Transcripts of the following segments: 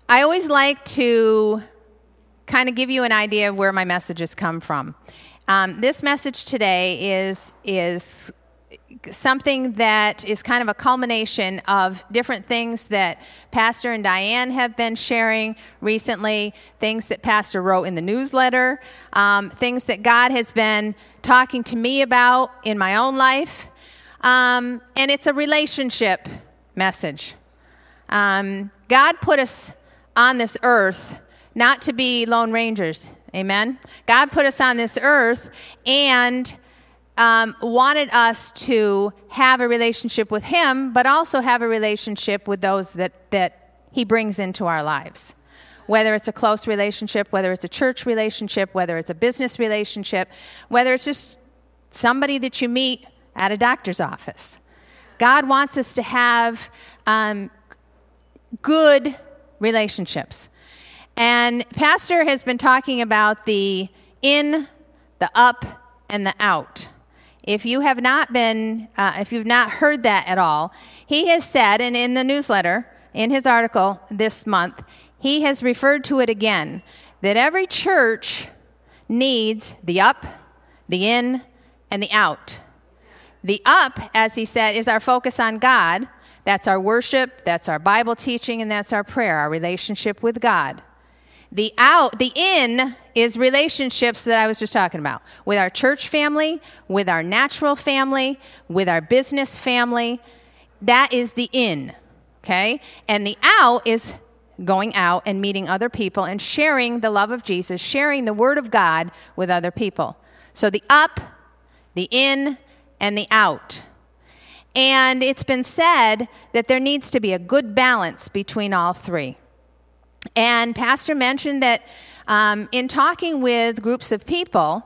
I always like to kind of give you an idea of where my messages come from. This message today is something that is kind of a culmination of different things that Pastor and Diane have been sharing recently, things that Pastor wrote in the newsletter, things that God has been talking to me about in my own life, and it's a relationship message. God put us on this earth not to be lone rangers, amen? God put us on this earth and wanted us to have a relationship with Him, but also have a relationship with those that He brings into our lives. Whether it's a close relationship, whether it's a church relationship, whether it's a business relationship, whether it's just somebody that you meet at a doctor's office. God wants us to have good relationships. And Pastor has been talking about the in, the up, and the out. If you have not been, if you've not heard that at all, he has said, and in the newsletter, in his article this month, he has referred to it again, that every church needs the up, the in, and the out. The up, as he said, is our focus on God. That's our worship, that's our Bible teaching, and that's our prayer, our relationship with God. The out, the in, is relationships that I was just talking about. With our church family, with our natural family, with our business family. That is the in, okay? And the out is going out and meeting other people and sharing the love of Jesus, sharing the Word of God with other people. So the up, the in, and the out. And it's been said that there needs to be a good balance between all three. And Pastor mentioned that in talking with groups of people,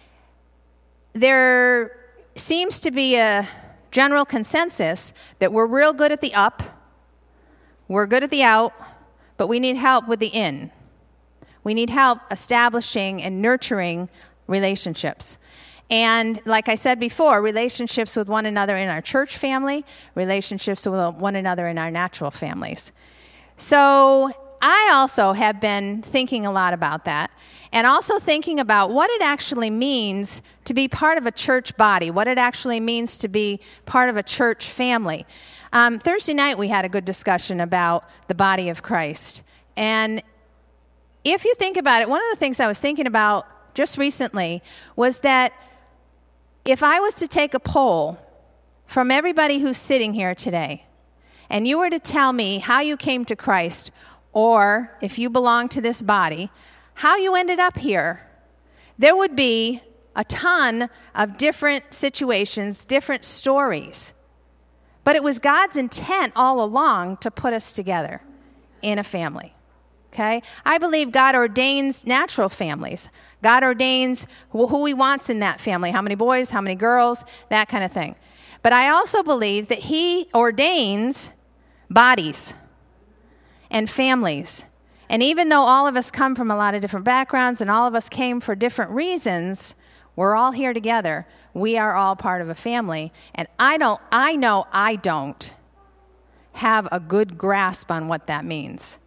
there seems to be a general consensus that we're real good at the up, we're good at the out, but we need help with the in. We need help establishing and nurturing relationships. And like I said before, relationships with one another in our church family, relationships with one another in our natural families. So I also have been thinking a lot about that, and also thinking about what it actually means to be part of a church body, what it actually means to be part of a church family. Thursday night we had a good discussion about the body of Christ. And if you think about it, one of the things I was thinking about just recently was that if I was to take a poll from everybody who's sitting here today, and you were to tell me how you came to Christ, or if you belong to this body, how you ended up here, there would be a ton of different situations, different stories. But it was God's intent all along to put us together in a family. Okay? I believe God ordains natural families. God ordains who He wants in that family, how many boys, how many girls, that kind of thing. But I also believe that He ordains bodies and families. And even though all of us come from a lot of different backgrounds and all of us came for different reasons, we're all here together. We are all part of a family. And I know I don't have a good grasp on what that means.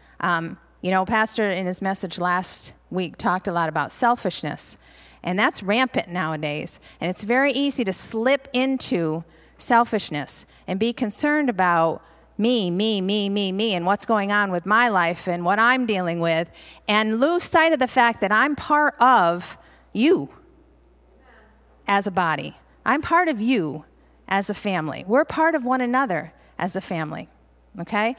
Pastor in his message last week talked a lot about selfishness. And that's rampant nowadays. And it's very easy to slip into selfishness and be concerned about me, and what's going on with my life and what I'm dealing with, and lose sight of the fact that I'm part of you as a body. I'm part of you as a family. We're part of one another as a family, okay?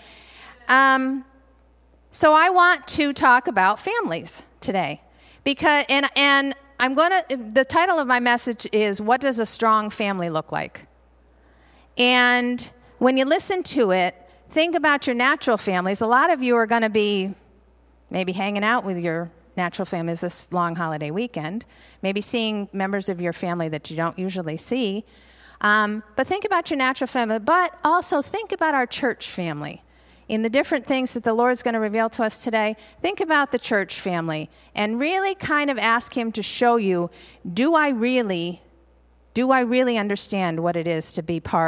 So I want to talk about families today, because and the title of my message is, What Does a Strong Family Look Like? And when you listen to it, think about your natural families. A lot of you are going to be maybe hanging out with your natural families this long holiday weekend, maybe seeing members of your family that you don't usually see. But think about your natural family, but also think about our church family. In the different things that the Lord's going to reveal to us today, think about the church family and really kind of ask Him to show you, do I really understand what it is to be part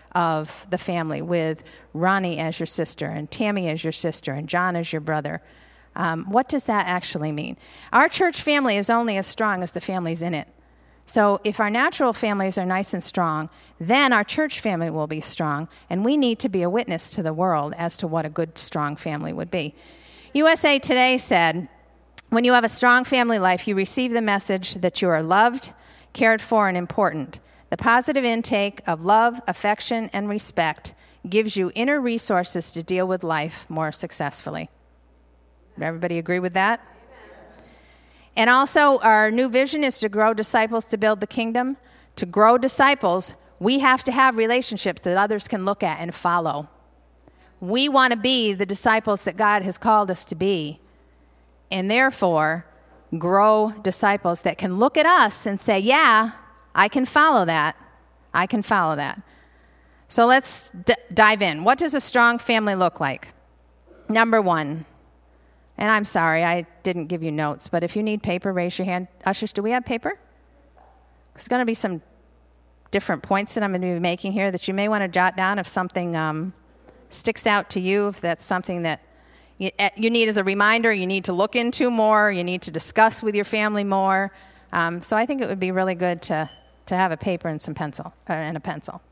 of the family, with Ronnie as your sister and Tammy as your sister and John as your brother. What does that actually mean? Our church family is only as strong as the families in it. So if our natural families are nice and strong, then our church family will be strong, and we need to be a witness to the world as to what a good, strong family would be. USA Today said, when you have a strong family life, you receive the message that you are loved, cared for, and important. The positive intake of love, affection, and respect gives you inner resources to deal with life more successfully. Would everybody agree with that? And also, our new vision is to grow disciples to build the kingdom. To grow disciples, we have to have relationships that others can look at and follow. We want to be the disciples that God has called us to be, and therefore grow disciples that can look at us and say, yeah, I can follow that. I can follow that. So let's dive in. What does a strong family look like? Number one, and I'm sorry, I didn't give you notes, but if you need paper, raise your hand. Ushers, do we have paper? There's going to be some different points that I'm going to be making here that you may want to jot down if something sticks out to you, if that's something that you need as a reminder, you need to look into more, you need to discuss with your family more. So I think it would be really good to have a paper and some pencil, and a pencil.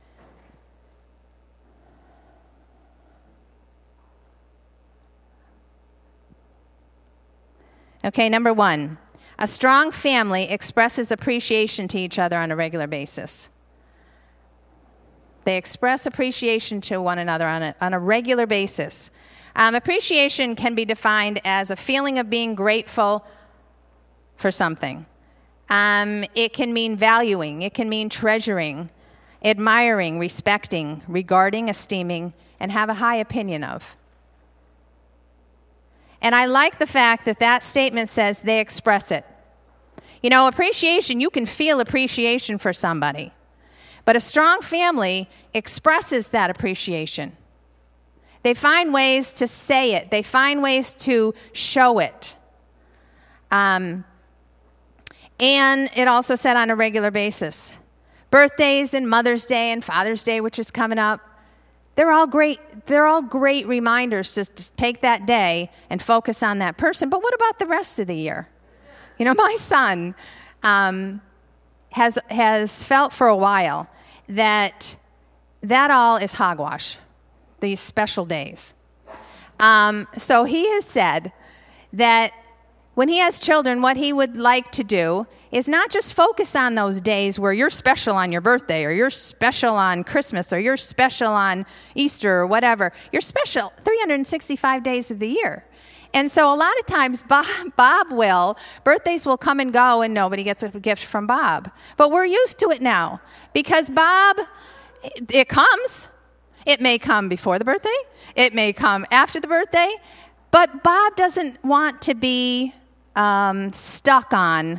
Okay, number one, a strong family expresses appreciation to each other on a regular basis. They express appreciation to one another on a regular basis. Appreciation can be defined as a feeling of being grateful for something. It can mean valuing. It can mean treasuring, admiring, respecting, regarding, esteeming, and have a high opinion of. And I like the fact that that statement says they express it. You know, appreciation, you can feel appreciation for somebody. But a strong family expresses that appreciation. They find ways to say it. They find ways to show it. And it also said on a regular basis. Birthdays and Mother's Day and Father's Day, which is coming up, they're all great reminders to take that day and focus on that person. But what about the rest of the year? You know, my son has felt for a while that all is hogwash, these special days. So he has said that when he has children, what he would like to do is not just focus on those days where you're special on your birthday, or you're special on Christmas, or you're special on Easter, or whatever. You're special 365 days of the year. And so a lot of times birthdays will come and go and nobody gets a gift from Bob. But we're used to it now because Bob, it comes. It may come before the birthday. It may come after the birthday. But Bob doesn't want to be stuck on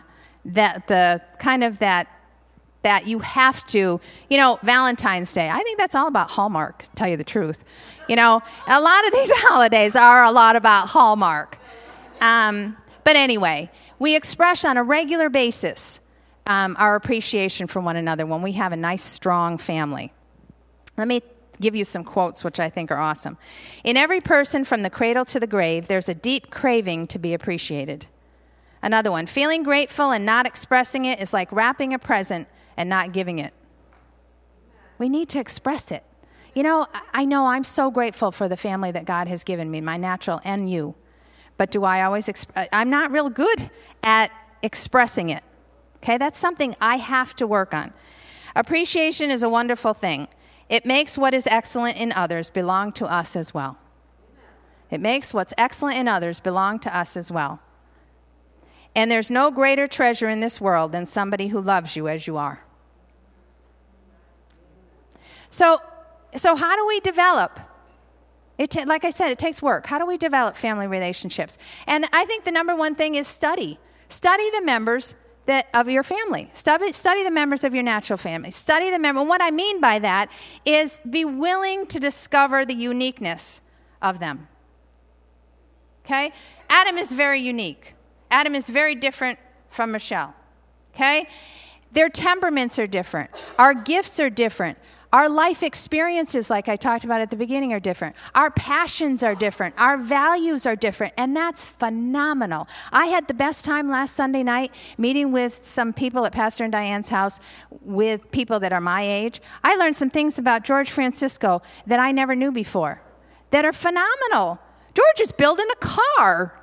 that you have to, Valentine's Day. I think that's all about Hallmark, to tell you the truth. A lot of these holidays are a lot about Hallmark. But anyway, we express on a regular basis our appreciation for one another when we have a nice, strong family. Let me give you some quotes, which I think are awesome. In every person from the cradle to the grave, there's a deep craving to be appreciated. Another one, feeling grateful and not expressing it is like wrapping a present and not giving it. We need to express it. I know I'm so grateful for the family that God has given me, my natural and you. But do I always I'm not real good at expressing it. Okay, that's something I have to work on. Appreciation is a wonderful thing. It makes what is excellent in others belong to us as well. It makes what's excellent in others belong to us as well. And there's no greater treasure in this world than somebody who loves you as you are. So how do we develop? Like I said, it takes work. How do we develop family relationships? And I think the number one thing is study. Study the members of your family. Study the members of your natural family. Study the member. What I mean by that is be willing to discover the uniqueness of them. Okay? Adam is very unique. Adam is very different from Michelle. Okay? Their temperaments are different. Our gifts are different. Our life experiences, like I talked about at the beginning, are different. Our passions are different. Our values are different, and that's phenomenal. I had the best time last Sunday night meeting with some people at Pastor and Diane's house with people that are my age. I learned some things about George Francisco that I never knew before that are phenomenal. George is building a car.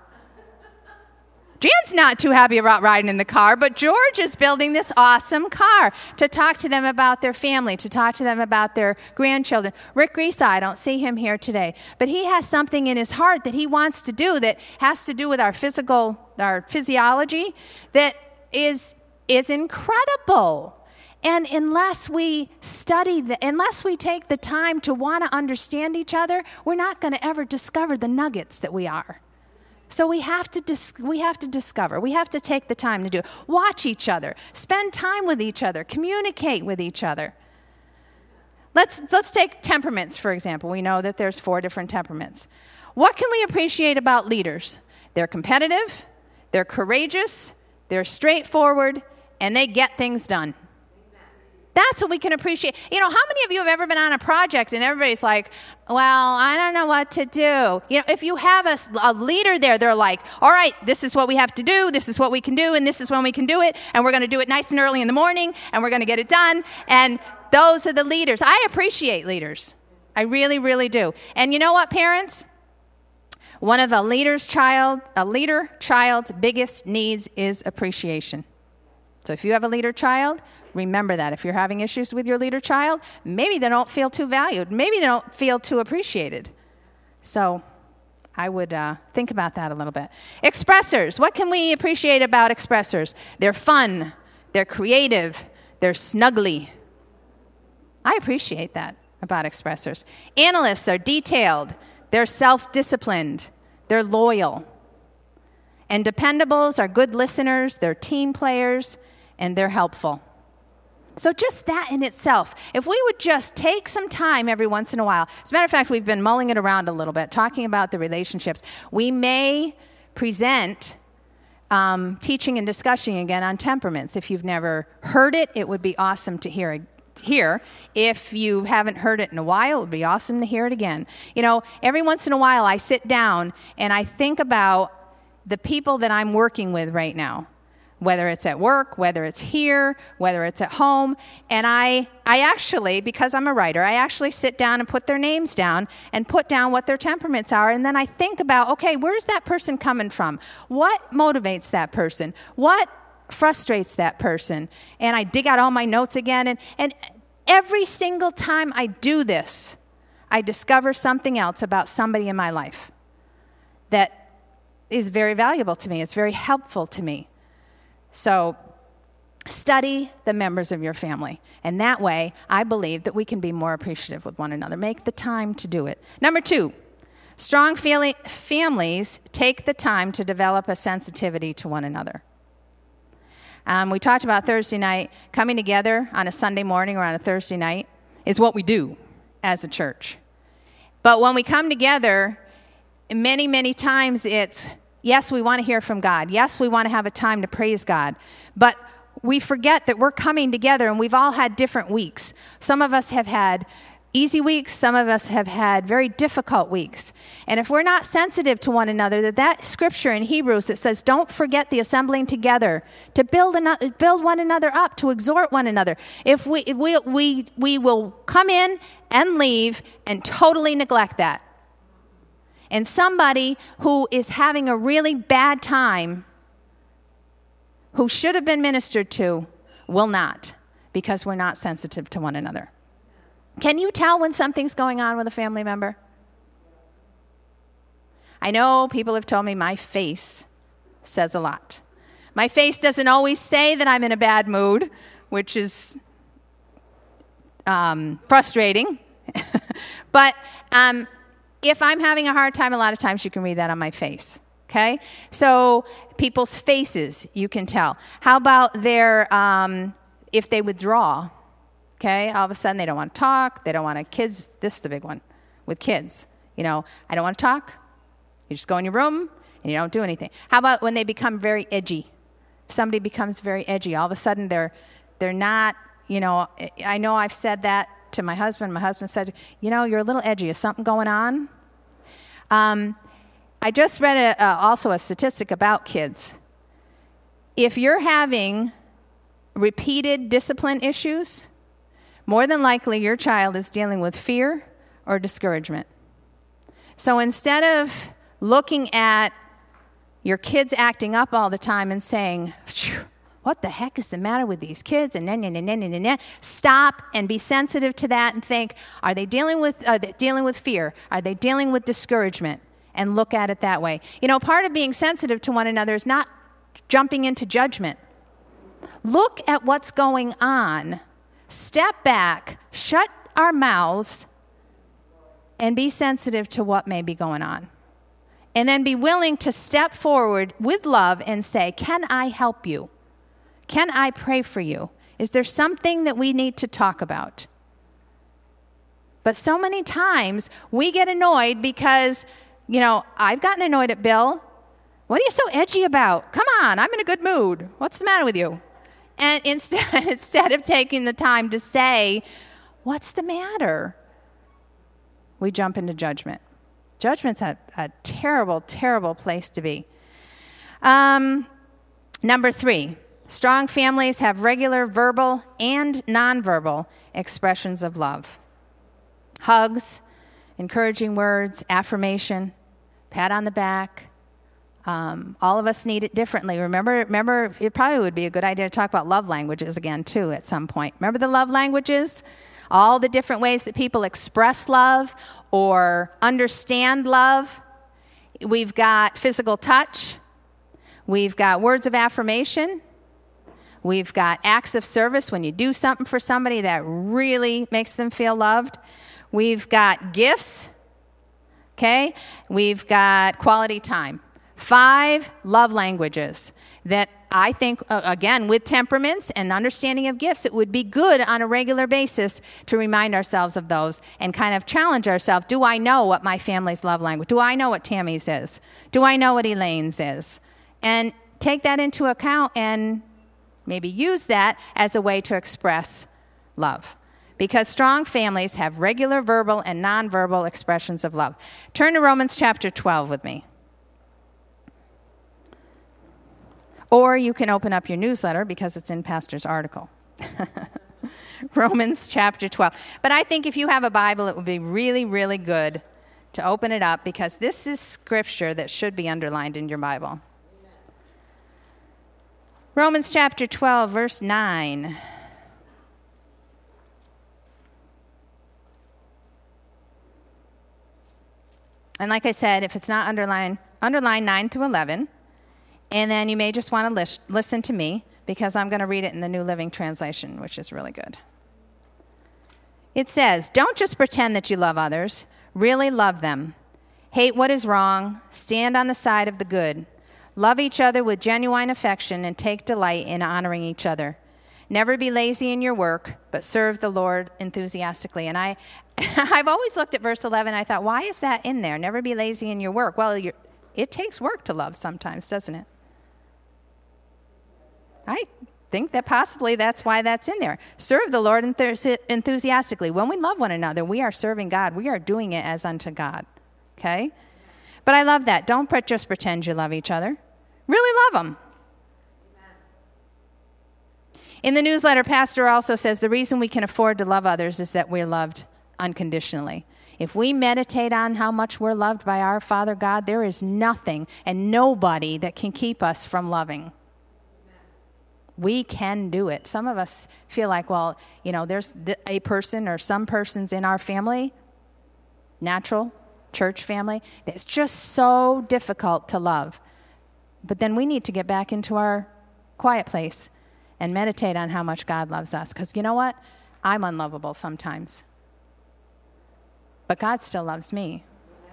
Jan's not too happy about riding in the car, but George is building this awesome car to talk to them about their family, to talk to them about their grandchildren. Rick Grisa, I don't see him here today, but he has something in his heart that he wants to do that has to do with our physiology that is incredible. And unless we study, unless we take the time to want to understand each other, we're not going to ever discover the nuggets that we are. So we have to discover. We have to take the time to do it. Watch each other. Spend time with each other. Communicate with each other. Let's take temperaments, for example. We know that there's 4 different temperaments. What can we appreciate about leaders? They're competitive, they're courageous, they're straightforward, and they get things done. That's what we can appreciate. You know, how many of you have ever been on a project and everybody's like, well, I don't know what to do. You know, if you have a leader there, they're like, all right, this is what we have to do, this is what we can do, and this is when we can do it, and we're going to do it nice and early in the morning, and we're going to get it done. And those are the leaders. I appreciate leaders. I really, really do. And you know what, parents? One of a leader child's biggest needs is appreciation. So if you have a leader child, remember that. If you're having issues with your leader child, maybe they don't feel too valued. Maybe they don't feel too appreciated. So I would think about that a little bit. Expressors. What can we appreciate about expressors? They're fun. They're creative. They're snuggly. I appreciate that about expressors. Analysts are detailed. They're self-disciplined. They're loyal. And dependables are good listeners. They're team players. And they're helpful. So just that in itself, if we would just take some time every once in a while, as a matter of fact, we've been mulling it around a little bit, talking about the relationships. We may present teaching and discussing again on temperaments. If you've never heard it, it would be awesome to hear. If you haven't heard it in a while, it would be awesome to hear it again. You know, every once in a while I sit down and I think about the people that I'm working with right now. Whether it's at work, whether it's here, whether it's at home. And I actually, because I'm a writer, I actually sit down and put their names down and put down what their temperaments are. And then I think about, okay, where's that person coming from? What motivates that person? What frustrates that person? And I dig out all my notes again. And every single time I do this, I discover something else about somebody in my life that is very valuable to me. It's very helpful to me. So study the members of your family. And that way, I believe that we can be more appreciative with one another. Make the time to do it. Number 2, strong families take the time to develop a sensitivity to one another. We talked about Thursday night. Coming together on a Sunday morning or on a Thursday night is what we do as a church. But when we come together, many, many times it's, yes, we want to hear from God. Yes, we want to have a time to praise God. But we forget that we're coming together and we've all had different weeks. Some of us have had easy weeks. Some of us have had very difficult weeks. And if we're not sensitive to one another, that scripture in Hebrews that says, don't forget the assembling together, to build one another up, to exhort one another. If we will come in and leave and totally neglect that. And somebody who is having a really bad time, who should have been ministered to, will not, because we're not sensitive to one another. Can you tell when something's going on with a family member? I know people have told me my face says a lot. My face doesn't always say that I'm in a bad mood, which is frustrating. But if I'm having a hard time, a lot of times you can read that on my face, okay? So people's faces, you can tell. How about their, if they withdraw, okay? All of a sudden they don't want to talk, they don't want to, kids, this is the big one with kids. You know, I don't want to talk. You just go in your room and you don't do anything. How about when they become very edgy? If somebody becomes very edgy, all of a sudden they're not, you know, I know I've said that to my husband. My husband said, you're a little edgy. Is something going on? I just read also a statistic about kids. If you're having repeated discipline issues, more than likely your child is dealing with fear or discouragement. So instead of looking at your kids acting up all the time and saying, what the heck is the matter with these kids? And stop and be sensitive to that and think, are they dealing with fear? Are they dealing with discouragement? And look at it that way. Part of being sensitive to one another is not jumping into judgment. Look at what's going on. Step back, shut our mouths, and be sensitive to what may be going on. And then be willing to step forward with love and say, can I help you? Can I pray for you? Is there something that we need to talk about? But so many times we get annoyed because, I've gotten annoyed at Bill. What are you so edgy about? Come on, I'm in a good mood. What's the matter with you? And instead of taking the time to say, what's the matter? We jump into judgment. Judgment's a terrible, terrible place to be. Number 3, strong families have regular verbal and nonverbal expressions of love. Hugs, encouraging words, affirmation, pat on the back. All of us need it differently. Remember, it probably would be a good idea to talk about love languages again, too, at some point. Remember the love languages? All the different ways that people express love or understand love. We've got physical touch. We've got words of affirmation. We've got acts of service when you do something for somebody that really makes them feel loved. We've got gifts. Okay? We've got quality time. 5 love languages that I think, again, with temperaments and understanding of gifts, it would be good on a regular basis to remind ourselves of those and kind of challenge ourselves. Do I know what my family's love language? Do I know what Tammy's is? Do I know what Elaine's is? And take that into account and maybe use that as a way to express love. Because strong families have regular verbal and nonverbal expressions of love. Turn to Romans chapter 12 with me. Or you can open up your newsletter because it's in Pastor's article. Romans chapter 12. But I think if you have a Bible, it would be really, really good to open it up because this is scripture that should be underlined in your Bible. Romans chapter 12, verse 9. And like I said, if it's not underlined, underline 9 through 11. And then you may just want to listen to me because I'm going to read it in the New Living Translation, which is really good. It says, don't just pretend that you love others. Really love them. Hate what is wrong. Stand on the side of the good. Love each other with genuine affection and take delight in honoring each other. Never be lazy in your work, but serve the Lord enthusiastically. And I've always looked at verse 11 and I thought, why is that in there? Never be lazy in your work. Well, it takes work to love sometimes, doesn't it? I think that possibly that's why that's in there. Serve the Lord enthusiastically. When we love one another, we are serving God. We are doing it as unto God. Okay? But I love that. Don't just pretend you love each other. Really love them. In the newsletter, Pastor also says the reason we can afford to love others is that we're loved unconditionally. If we meditate on how much we're loved by our Father God, there is nothing and nobody that can keep us from loving. We can do it. Some of us feel like, well, there's a person or some persons in our family, natural church family, that's just so difficult to love. But then we need to get back into our quiet place and meditate on how much God loves us. Because you know what? I'm unlovable sometimes. But God still loves me.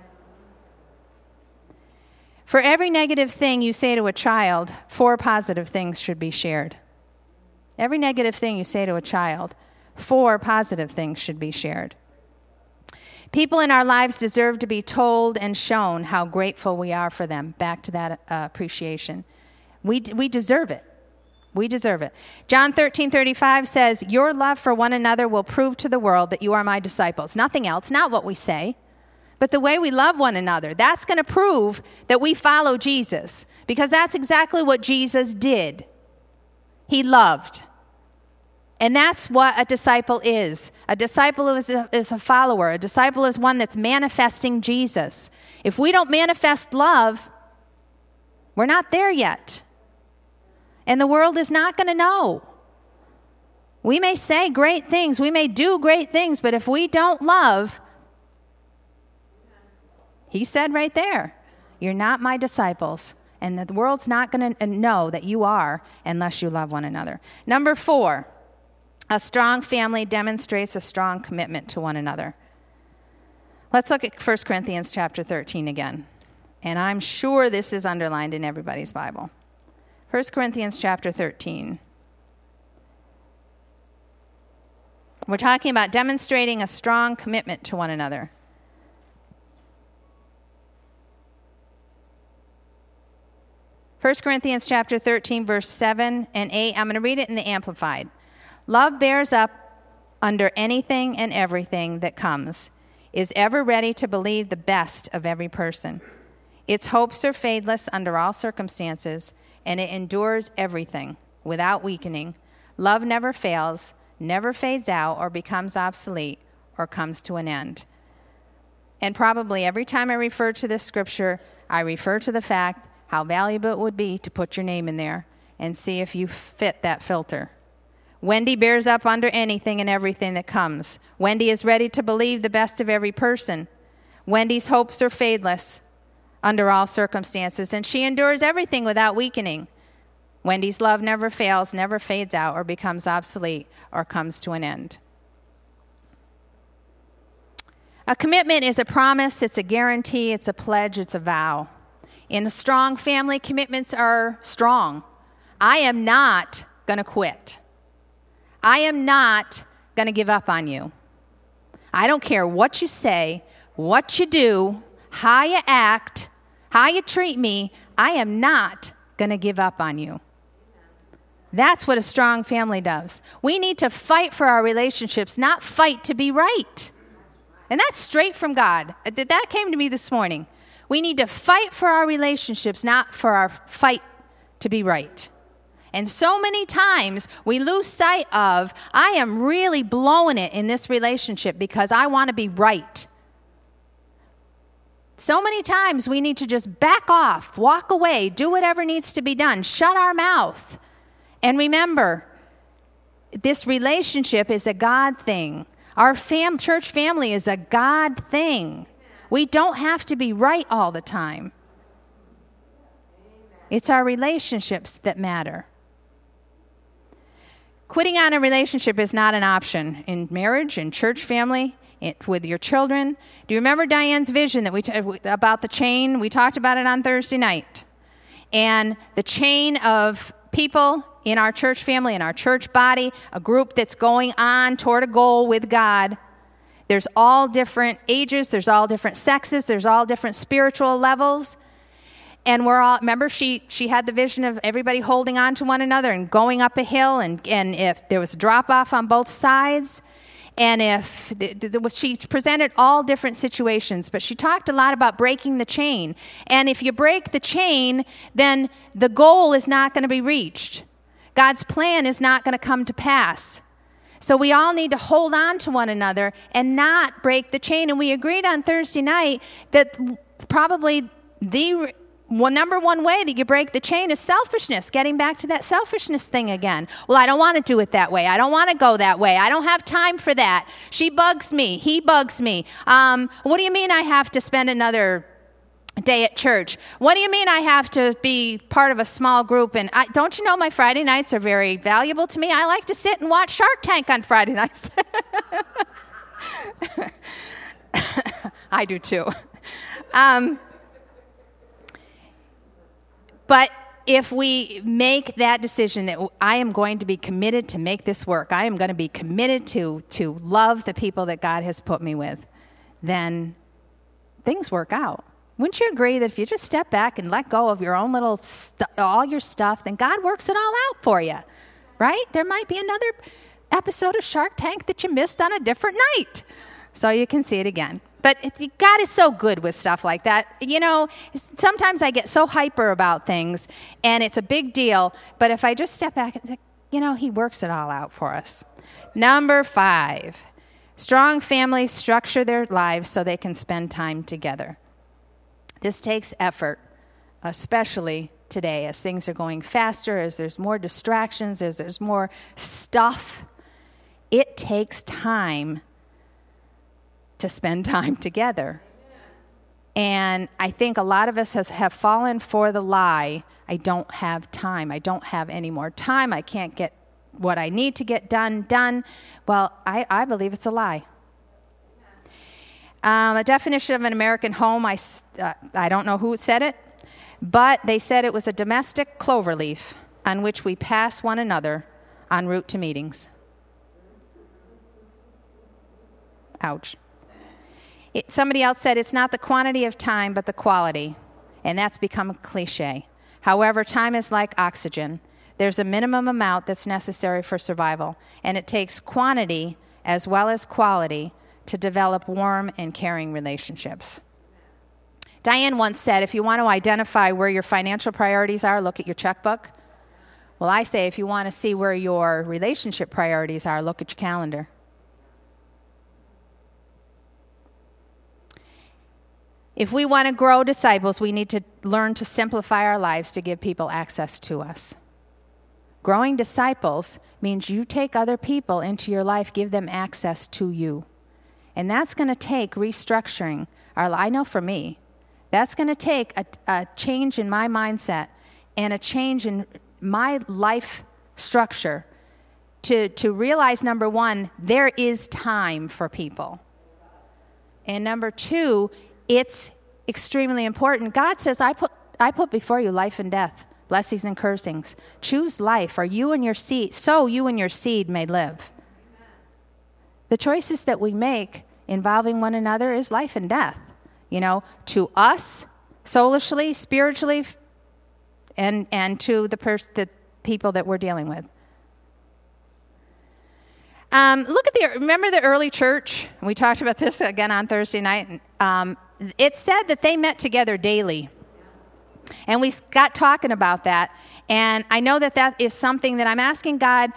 For every negative thing you say to a child, 4 positive things should be shared. Every negative thing you say to a child, 4 positive things should be shared. People in our lives deserve to be told and shown how grateful we are for them. Back to that appreciation. We deserve it. We deserve it. John 13:35 says, your love for one another will prove to the world that you are my disciples. Nothing else, not what we say, but the way we love one another. That's going to prove that we follow Jesus, because that's exactly what Jesus did. He loved. And that's what a disciple is. A disciple is a follower. A disciple is one that's manifesting Jesus. If we don't manifest love, we're not there yet. And the world is not going to know. We may say great things, we may do great things, but if we don't love, he said right there, you're not my disciples. And the world's not going to know that you are unless you love one another. Number 4, a strong family demonstrates a strong commitment to one another. Let's look at 1 Corinthians chapter 13 again. And I'm sure this is underlined in everybody's Bible. 1 Corinthians chapter 13. We're talking about demonstrating a strong commitment to one another. First Corinthians chapter 13, verse 7 and 8. I'm going to read it in the Amplified. Love bears up under anything and everything that comes, is ever ready to believe the best of every person. Its hopes are fadeless under all circumstances, and it endures everything without weakening. Love never fails, never fades out or becomes obsolete or comes to an end. And probably every time I refer to this scripture, I refer to the fact how valuable it would be to put your name in there and see if you fit that filter. Wendy bears up under anything and everything that comes. Wendy is ready to believe the best of every person. Wendy's hopes are fadeless under all circumstances, and she endures everything without weakening. Wendy's love never fails, never fades out, or becomes obsolete, or comes to an end. A commitment is a promise, it's a guarantee, it's a pledge, it's a vow. In a strong family, commitments are strong. I am not going to quit. I am not going to give up on you. I don't care what you say, what you do, how you act, how you treat me. I am not going to give up on you. That's what a strong family does. We need to fight for our relationships, not fight to be right. And that's straight from God. That came to me this morning. We need to fight for our relationships, not for our fight to be right. And so many times we lose sight of, I am really blowing it in this relationship because I want to be right. So many times we need to just back off, walk away, do whatever needs to be done, shut our mouth. And remember, this relationship is a God thing. Our church family is a God thing. We don't have to be right all the time. It's our relationships that matter. Quitting on a relationship is not an option in marriage, in church family, with your children. Do you remember Diane's vision that about the chain? We talked about it on Thursday night. And the chain of people in our church family, in our church body, a group that's going on toward a goal with God. There's all different ages, there's all different sexes, there's all different spiritual levels. And we're all, remember she had the vision of everybody holding on to one another and going up a hill, and if there was a drop off on both sides, and if she presented all different situations, but she talked a lot about breaking the chain. And if you break the chain, then the goal is not going to be reached. God's plan is not going to come to pass. So we all need to hold on to one another and not break the chain. And we agreed on Thursday night that probably the number one way that you break the chain is selfishness, getting back to that selfishness thing again. Well, I don't want to do it that way. I don't want to go that way. I don't have time for that. She bugs me. He bugs me. What do you mean I have to spend another day at church? What do you mean I have to be part of a small group? And don't you know my Friday nights are very valuable to me? I like to sit and watch Shark Tank on Friday nights. I do too. But if we make that decision that I am going to be committed to make this work, I am going to be committed to love the people that God has put me with, then things work out. Wouldn't you agree that if you just step back and let go of your own little all your stuff, then God works it all out for you, right? There might be another episode of Shark Tank that you missed on a different night, so you can see it again. But God is so good with stuff like that. You know, sometimes I get so hyper about things, and it's a big deal, but if I just step back and think, you know, he works it all out for us. Number 5, strong families structure their lives so they can spend time together. This takes effort, especially today as things are going faster, as there's more distractions, as there's more stuff. It takes time to spend time together. And I think a lot of us have fallen for the lie, I don't have time. I don't have any more time. I can't get what I need to get done. Well, I believe it's a lie. A definition of an American home, I don't know who said it, but they said it was a domestic cloverleaf on which we pass one another en route to meetings. Ouch. Somebody else said it's not the quantity of time, but the quality, and that's become a cliche. However, time is like oxygen. There's a minimum amount that's necessary for survival, and it takes quantity as well as quality to develop warm and caring relationships. Diane once said, if you want to identify where your financial priorities are, look at your checkbook. Well, I say if you want to see where your relationship priorities are, look at your calendar. If we want to grow disciples, we need to learn to simplify our lives to give people access to us. Growing disciples means you take other people into your life, give them access to you. And that's going to take restructuring. I know for me, that's going to take a change in my mindset and a change in my life structure to realize, number 1, there is time for people. And number 2, it's extremely important. God says, I put before you life and death, blessings and cursings. Choose life, or you and your seed, so you and your seed may live. The choices that we make involving one another is life and death. You know, to us, soulishly, spiritually, and to the people that we're dealing with. Remember the early church? We talked about this again on Thursday night. It said that they met together daily. And we got talking about that. And I know that is something that I'm asking God,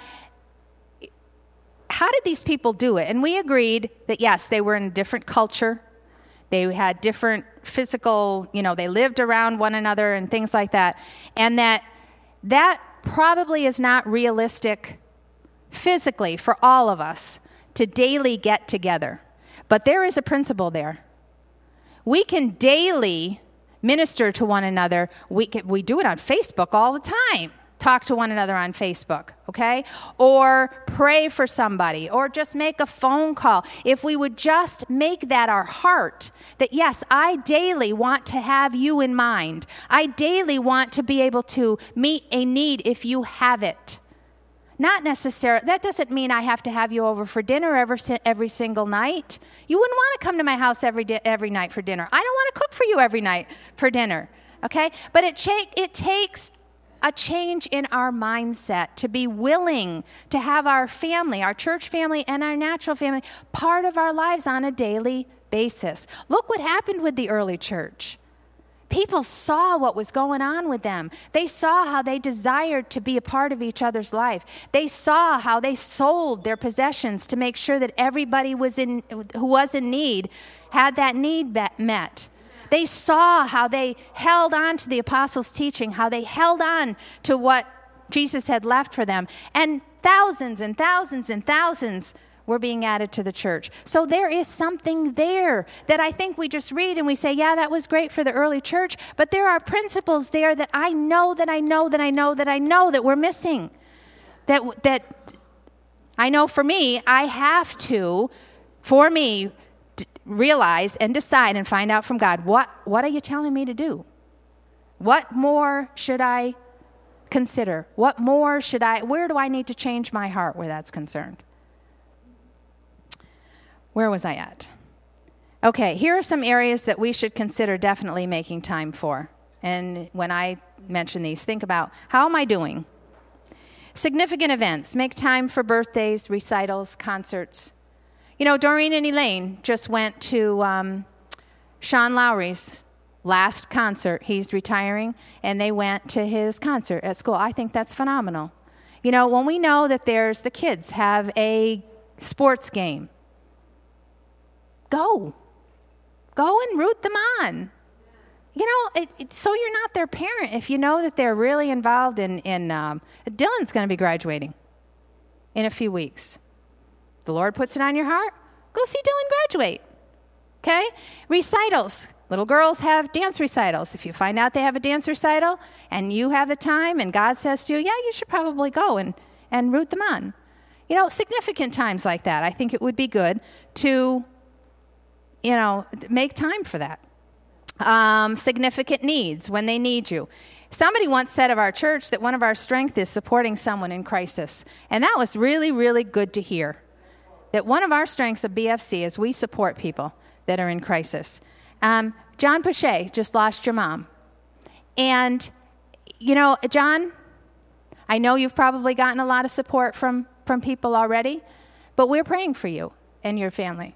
how did these people do it? And we agreed that, yes, they were in a different culture. They had different physical, they lived around one another and things like that. And that probably is not realistic physically for all of us to daily get together. But there is a principle there. We can daily minister to one another. We do it on Facebook all the time. Talk to one another on Facebook, okay? Or pray for somebody, or just make a phone call. If we would just make that our heart, that yes, I daily want to have you in mind. I daily want to be able to meet a need if you have it. Not necessarily, that doesn't mean I have to have you over for dinner every single night. You wouldn't want to come to my house every night for dinner. I don't want to cook for you every night for dinner, okay? But it takes a change in our mindset to be willing to have our family, our church family and our natural family, part of our lives on a daily basis. Look what happened with the early church. People saw what was going on with them. They saw how they desired to be a part of each other's life. They saw how they sold their possessions to make sure that everybody who was in need had that need met. They saw how they held on to the apostles' teaching, how they held on to what Jesus had left for them. And thousands and thousands and thousands were being added to the church. So there is something there that I think we just read and we say, yeah, that was great for the early church, but there are principles there that I know that we're missing. That I know for me, I have to, realize and decide and find out from God, what are you telling me to do? What more should I consider? Where do I need to change my heart where that's concerned? Where was I at? Okay, here are some areas that we should consider definitely making time for. And when I mention these, think about, how am I doing? Significant events. Make time for birthdays, recitals, concerts. You know, Doreen and Elaine just went to Sean Lowry's last concert. He's retiring, and they went to his concert at school. I think that's phenomenal. You know, when we know that the kids have a sports game, go and root them on. You know, so you're not their parent if you know that they're really involved in Dylan's going to be graduating in a few weeks. The Lord puts it on your heart, go see Dylan graduate. Okay? Recitals. Little girls have dance recitals. If you find out they have a dance recital and you have the time and God says to you, yeah, you should probably go and root them on. You know, significant times like that, I think it would be good to, you know, make time for that. Significant needs, when they need you. Somebody once said of our church that one of our strengths is supporting someone in crisis. And that was really, really good to hear. That one of our strengths of BFC is we support people that are in crisis. John Pachet just lost your mom. And, you know, John, I know you've probably gotten a lot of support from people already, but we're praying for you and your family.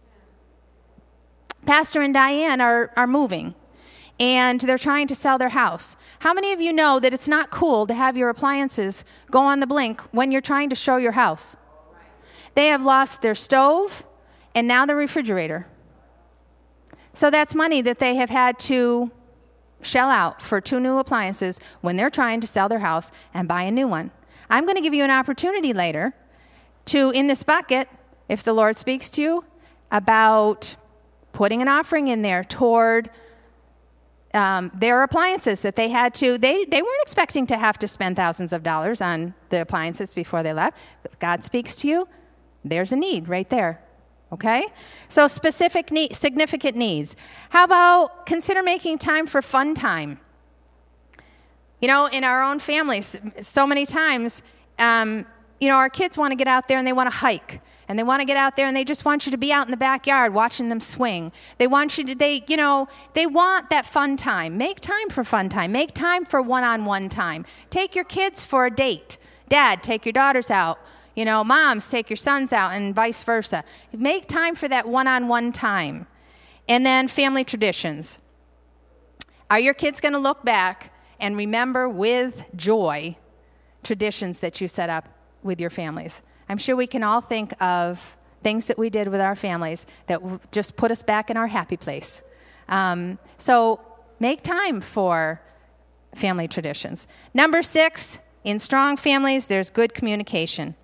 Pastor and Diane are moving, and they're trying to sell their house. How many of you know that it's not cool to have your appliances go on the blink when you're trying to show your house? They have lost their stove and now the refrigerator. So that's money that they have had to shell out for 2 new appliances when they're trying to sell their house and buy a new one. I'm going to give you an opportunity later to, in this bucket, if the Lord speaks to you, about putting an offering in there toward their appliances that they had to. They weren't expecting to have to spend thousands of dollars on the appliances before they left. If God speaks to you, there's a need right there. Okay? So significant needs. How about consider making time for fun time? You know, in our own families, so many times, you know, our kids want to get out there and they want to hike. And they want to get out there and they just want you to be out in the backyard watching them swing. They want you to, they want that fun time. Make time for fun time. Make time for one-on-one time. Take your kids for a date. Dad, take your daughters out. You know, moms, take your sons out, and vice versa. Make time for that one-on-one time. And then family traditions. Are your kids going to look back and remember with joy traditions that you set up with your families? I'm sure we can all think of things that we did with our families that just put us back in our happy place. So make time for family traditions. Number 6, in strong families, there's good communication.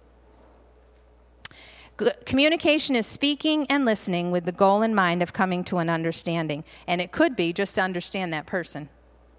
Communication is speaking and listening with the goal in mind of coming to an understanding. And it could be just to understand that person.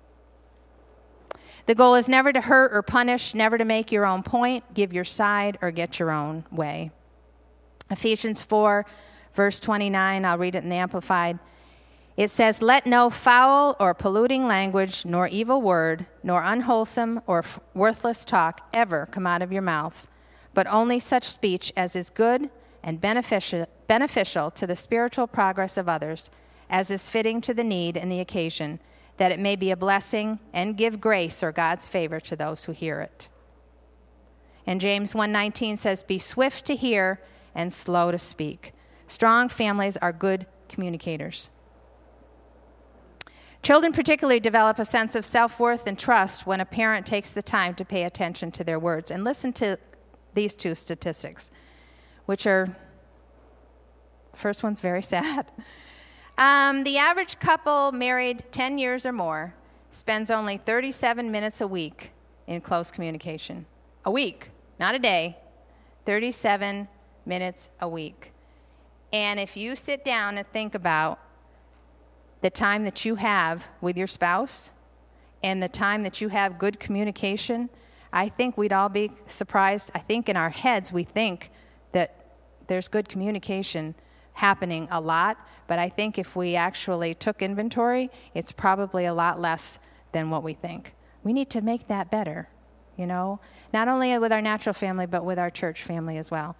The goal is never to hurt or punish, never to make your own point, give your side, or get your own way. Ephesians 4, verse 29, I'll read it in the Amplified. It says, "Let no foul or polluting language, nor evil word, nor unwholesome or worthless talk ever come out of your mouths, but only such speech as is good and beneficial to the spiritual progress of others, as is fitting to the need and the occasion, that it may be a blessing and give grace or God's favor to those who hear it." And James 1:19 says, "Be swift to hear and slow to speak." Strong families are good communicators. Children particularly develop a sense of self-worth and trust when a parent takes the time to pay attention to their words. And listen to these 2 statistics, which are, first one's very sad. The average couple married 10 years or more spends only 37 minutes a week in close communication. A week, not a day. 37 minutes a week. And if you sit down and think about the time that you have with your spouse and the time that you have good communication, I think we'd all be surprised. I think in our heads we think that there's good communication happening a lot, but I think if we actually took inventory, it's probably a lot less than what we think. We need to make that better, you know, not only with our natural family, but with our church family as well.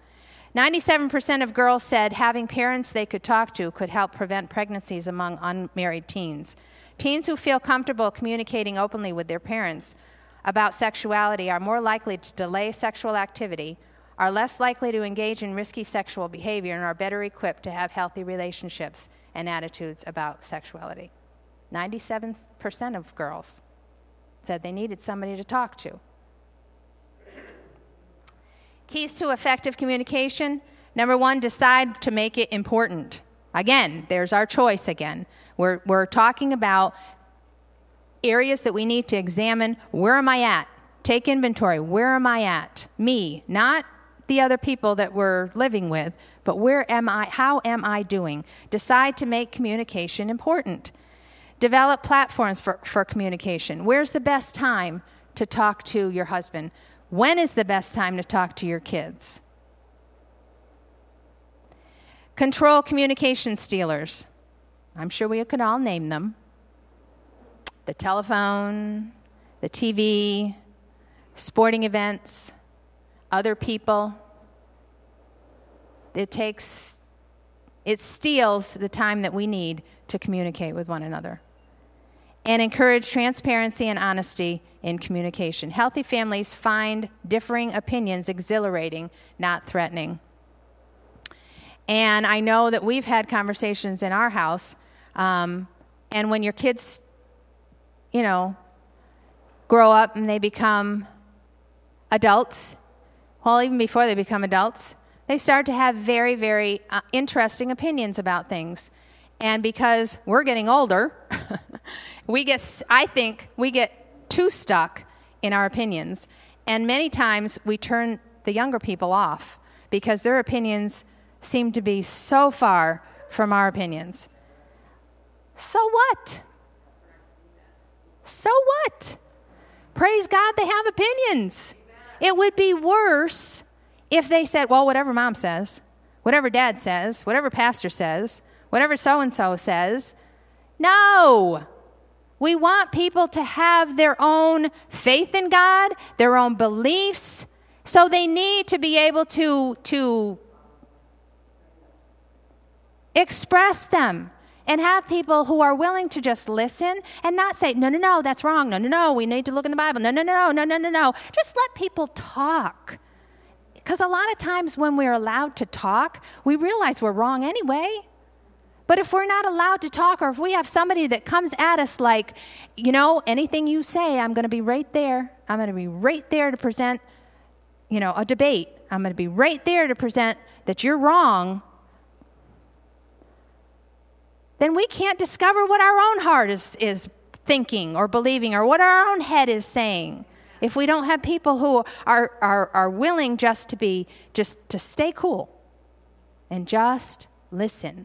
97% of girls said having parents they could talk to could help prevent pregnancies among unmarried teens. Teens who feel comfortable communicating openly with their parents about sexuality are more likely to delay sexual activity, are less likely to engage in risky sexual behavior, and are better equipped to have healthy relationships and attitudes about sexuality. 97% of girls said they needed somebody to talk to. Keys to effective communication. Number 1, decide to make it important. Again, there's our choice again. We're talking about areas that we need to examine. Where am I at? Take inventory. Where am I at? Me, not the other people that we're living with, but where am I? How am I doing? Decide to make communication important. Develop platforms for communication. Where's the best time to talk to your husband? When is the best time to talk to your kids? Control communication stealers. I'm sure we could all name them. The telephone, the TV, sporting events, other people. It steals the time that we need to communicate with one another. And encourage transparency and honesty in communication. Healthy families find differing opinions exhilarating, not threatening. And I know that we've had conversations in our house, and when your kids, grow up and they become adults, well, even before they become adults, they start to have very, very interesting opinions about things. And because we're getting older, I think we get too stuck in our opinions. And many times we turn the younger people off because their opinions seem to be so far from our opinions. So what? So what? Praise God they have opinions. It would be worse if they said, well, whatever mom says, whatever dad says, whatever pastor says, whatever so-and-so says. No. We want people to have their own faith in God, their own beliefs, so they need to be able to express them and have people who are willing to just listen and not say, no, that's wrong. No, we need to look in the Bible. No. Just let people talk. Because a lot of times when we're allowed to talk, we realize we're wrong anyway. But if we're not allowed to talk, or if we have somebody that comes at us like, anything you say, I'm going to be right there. I'm going to be right there to present, a debate. I'm going to be right there to present that you're wrong. Then we can't discover what our own heart is thinking or believing, or what our own head is saying. If we don't have people who are willing just to stay cool and just listen.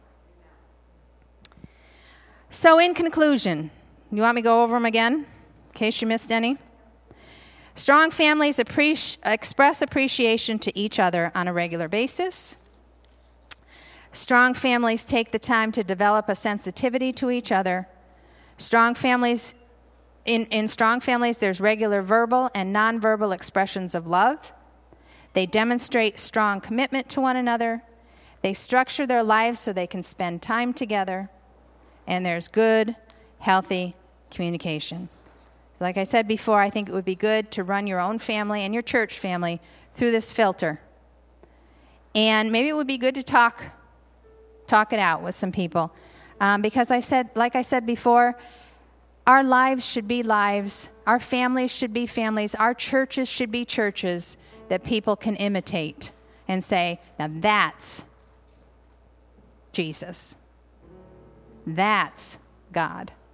So in conclusion, you want me to go over them again, in case you missed any? Strong families express appreciation to each other on a regular basis. Strong families take the time to develop a sensitivity to each other. Strong families, in strong families, there's regular verbal and nonverbal expressions of love. They demonstrate strong commitment to one another. They structure their lives so they can spend time together. And there's good, healthy communication. So like I said before, I think it would be good to run your own family and your church family through this filter. And maybe it would be good to talk it out with some people. Because like I said before, our lives should be lives. Our families should be families. Our churches should be churches that people can imitate and say, now that's Jesus. That's God.